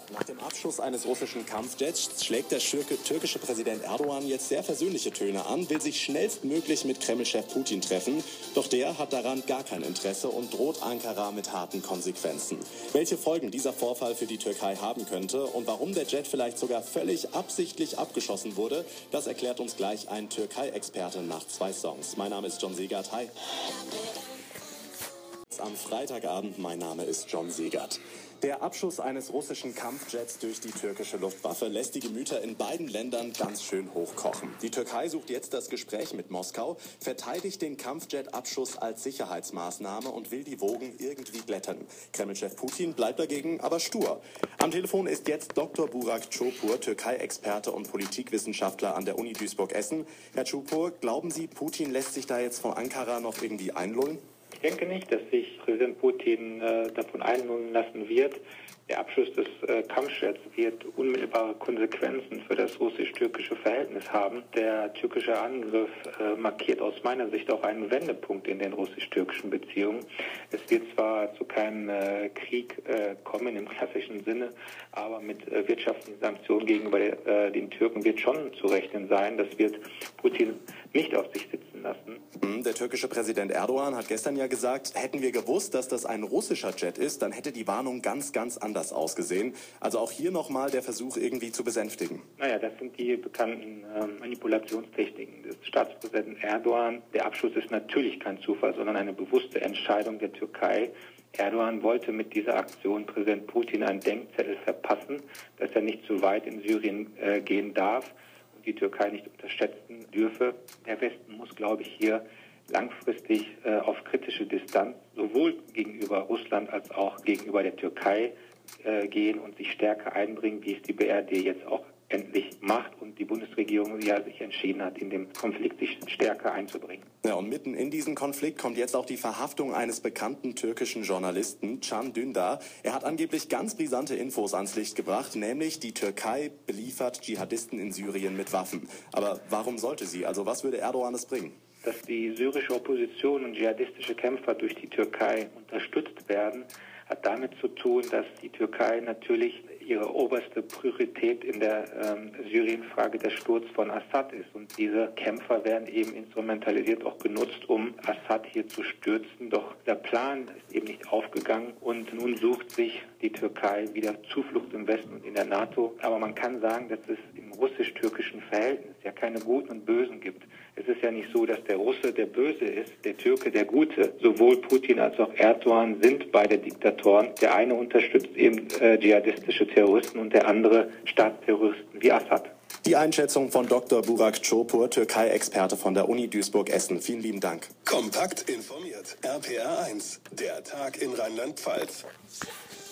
Nach dem Abschuss eines russischen Kampfjets schlägt der türkische Präsident Erdogan jetzt sehr versöhnliche Töne an, will sich schnellstmöglich mit Kreml-Chef Putin treffen. Doch der hat daran gar kein Interesse und droht Ankara mit harten Konsequenzen. Welche Folgen dieser Vorfall für die Türkei haben könnte und warum der Jet vielleicht sogar völlig absichtlich abgeschossen wurde, das erklärt uns gleich ein Türkei-Experte nach 2 Songs. Mein Name ist John Segert. Hi. Am Freitagabend, mein Name ist John Segert. Der Abschuss eines russischen Kampfjets durch die türkische Luftwaffe lässt die Gemüter in beiden Ländern ganz schön hochkochen. Die Türkei sucht jetzt das Gespräch mit Moskau, verteidigt den Kampfjet-Abschuss als Sicherheitsmaßnahme und will die Wogen irgendwie glätten. Kreml-Chef Putin bleibt dagegen aber stur. Am Telefon ist jetzt Dr. Burak Çopur, Türkei-Experte und Politikwissenschaftler an der Uni Duisburg-Essen. Herr Çopur, glauben Sie, Putin lässt sich da jetzt von Ankara noch irgendwie einlullen? Ich denke nicht, dass sich Präsident Putin davon einlullen lassen wird. Der Abschuss des Kampfjets wird unmittelbare Konsequenzen für das russisch-türkische Verhältnis haben. Der türkische Angriff markiert aus meiner Sicht auch einen Wendepunkt in den russisch-türkischen Beziehungen. Es wird zwar zu keinem Krieg kommen im klassischen Sinne, aber mit wirtschaftlichen Sanktionen gegenüber den Türken wird schon zu rechnen sein. Das wird Putin nicht auf sich sitzen lassen. Der türkische Präsident Erdogan hat gestern ja gesagt, hätten wir gewusst, dass das ein russischer Jet ist, dann hätte die Warnung ganz anders ausgesehen. Also auch hier nochmal der Versuch irgendwie zu besänftigen. Naja, das sind die bekannten Manipulationstechniken des Staatspräsidenten Erdogan. Der Abschuss ist natürlich kein Zufall, sondern eine bewusste Entscheidung der Türkei. Erdogan wollte mit dieser Aktion Präsident Putin einen Denkzettel verpassen, dass er nicht zu weit in Syrien gehen darf und die Türkei nicht unterschätzen dürfe. Der Westen muss, glaube ich, hier langfristig auf kritische Distanz sowohl gegenüber Russland als auch gegenüber der Türkei gehen und sich stärker einbringen, wie es die BRD jetzt auch endlich macht und die Bundesregierung ja sich entschieden hat, in dem Konflikt sich stärker einzubringen. Ja, und mitten in diesen Konflikt kommt jetzt auch die Verhaftung eines bekannten türkischen Journalisten, Can Dündar. Er hat angeblich ganz brisante Infos ans Licht gebracht, nämlich die Türkei beliefert Dschihadisten in Syrien mit Waffen. Aber warum sollte sie? Also was würde Erdogan es bringen? Dass die syrische Opposition und dschihadistische Kämpfer durch die Türkei unterstützt werden, hat damit zu tun, dass die Türkei natürlich ihre oberste Priorität in der Syrien-Frage der Sturz von Assad ist. Und diese Kämpfer werden eben instrumentalisiert auch genutzt, um Assad hier zu stürzen. Doch der Plan ist eben nicht aufgegangen und nun sucht sich die Türkei wieder Zuflucht im Westen und in der NATO. Aber man kann sagen, dass es im russisch-türkischen Verhältnis ja keine Guten und Bösen gibt. Es ist ja nicht so, dass der Russe der Böse ist, der Türke der Gute. Sowohl Putin als auch Erdogan sind beide Diktatoren. Der eine unterstützt eben dschihadistische Terroristen und der andere Staatsterroristen wie Assad. Die Einschätzung von Dr. Burak Çopur, Türkei-Experte von der Uni Duisburg-Essen. Vielen lieben Dank. Kompakt informiert. RPR 1, der Tag in Rheinland-Pfalz.